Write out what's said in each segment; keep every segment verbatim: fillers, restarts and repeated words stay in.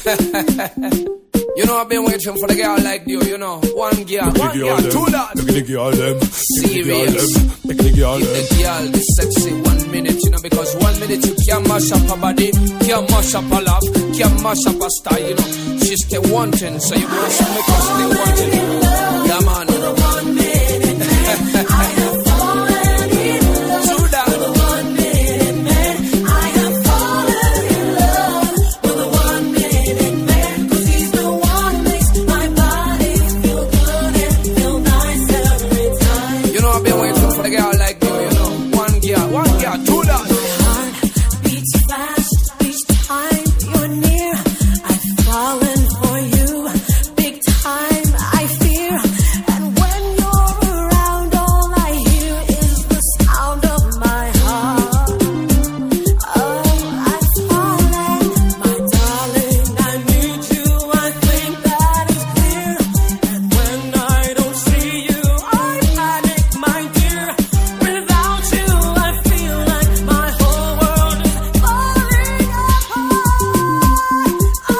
You know I've been waiting for the girl like you, you know. One girl, Look one girl, them. two that. Look at the girl them. Serious. Look at the girl Give them. the girl the sexy one minute, you know, because one minute you can't mash up her body, can't mash up her love, can't mash up her style, you know. She's still wanting, so you must make her still wanting. Yeah, man. One minute, man. I have fallen in love. True that. With a one minute man. I have fallen in love with a one minute man. 'Cause he's the one makes my body feel good and feel nice every time. You know I've been waiting for the girl like you, you know. One girl, one girl, two that. My heart beats fast each time you're near. I've fallen for you big time, I fear. And when you're around, all I hear is the sound of my heart. Oh, I've fallen, my darling, I need you. I think that is clear. And when I don't see you, I panic, my dear. Without you, I feel like my whole world is falling apart. Oh,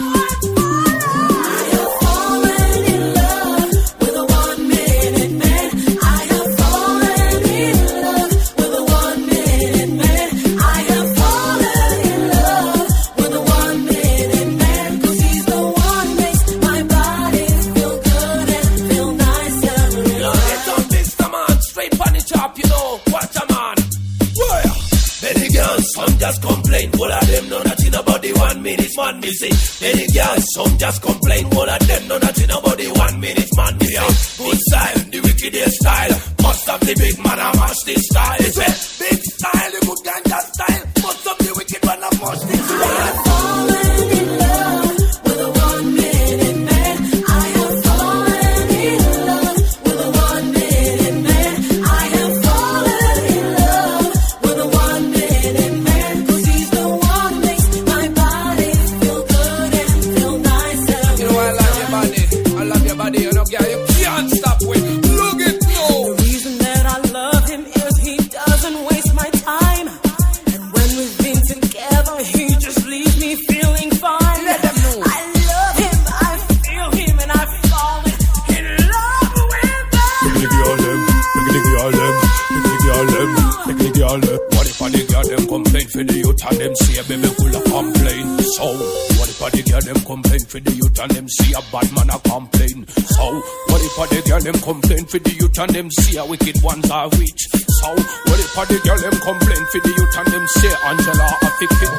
I have fallen in love with a one minute man. I have fallen in love with a one minute man. I have fallen in love with a one minute man. 'Cause he's the one makes my body feel good and feel nice every You know, time. it's on Mister Man, straight on the top, you know. Watch a man. Where? Many girls, some just complain. All of them know nothing about the one minute man missing. Many girls, some just complain. All of them know nothing about the one minute man missing. Good style, the wickedest style. Must have the big man, I must this style. It's a big style, the good ganja style. Must have the wicked one, I must this style. Fallen in love with a one minute man. I have fallen in love with a one minute man. I have fallen in love with a one minute man. 'Cause he's the one makes my body feel good and feel nice every You know I love your body, I love your body, you know, girl, you can't stop with. Look it now. The reason that I love him is he doesn't waste my time. And when we've been together, he just leaves me feeling fine. Let them know. I love him, I feel him, and I've fallen in love with him. Look at the girl them. Look at the girl them. Look at the girl them. Look at the girl them. What if I the girl them complain for the youth and them see a baby full of complain? So, what if I the girl them complain for the youth and them see a bad man a complain? So, what if I the girl them complain for the youth and them see a wicked ones are rich? So, what if I the girl them complain for the youth and them say Angela a fit fit?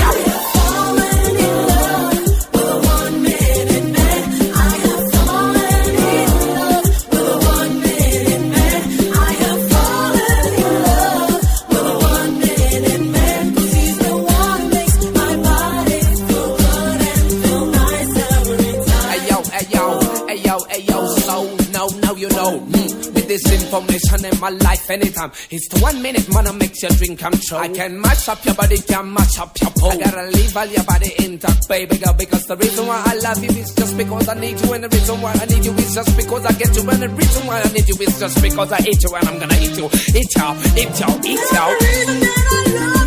Fallen in love with a one minute man. I have fallen in love with a one minute man. I have fallen in love with a one minute man. 'Cause he's the one makes my body feel good and feel nice every time. Hey yo, hey yo, hey yo, hey yo, so now, now you know. Mm. With this information in my life anytime. It's the one minute man that makes your dream come true. I can mash up your body, can mash up your pole. I gotta leave all your body intact, baby girl, because the reason why I love you is just because I need you, and the reason why I need you is just because I get you, and the reason why I need you is just because I eat you, and I'm gonna eat you, eat you, eat you, eat you. The reason that I love